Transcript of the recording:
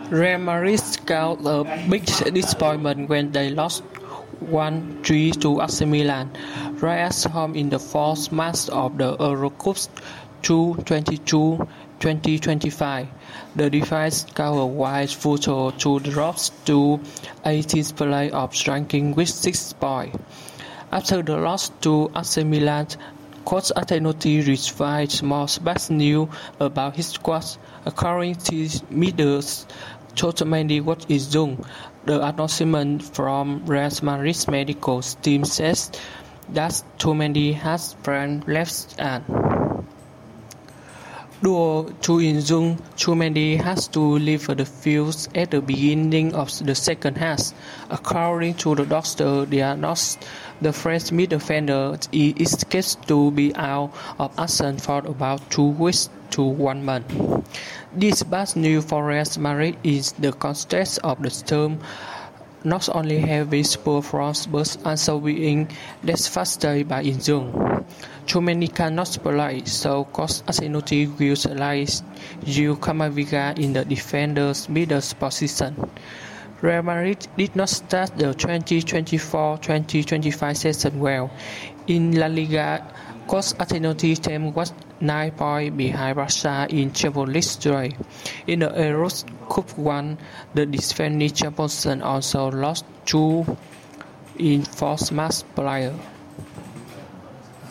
Real Madrid scored a big disappointment when they lost 1-3 to AC Milan, right at home in the fourth match of the Eurocup 2022-2025. The defense scored a wide photo to drop to 18th place of ranking with 6 points. After the loss to AC Milan, Coach Ancelotti received more bad news about his squad. According to Media's Otamendi was injured. The announcement from Real Madrid's medical team says that Otamendi has sprained left arm. Due to injury, Otamendi has to leave the field at the beginning of the second half. According to the doctor diagnosed, the French midfielder is scheduled to be out of action for about 2 weeks to 1 month. This bad news for Real Madrid is the context of the term not only having poor form but also being devastated by injury. Otamendi cannot play, so Coach Ancelotti will utilize Jude Camavinga in the defender's middle position. Real Madrid did not start the 2024-2025 season well. In La Liga, Coach Ancelotti's team was 9 points behind Barca in Champions League race. In the Eurocup 1, the defending champions also lost 2 in fourth match player.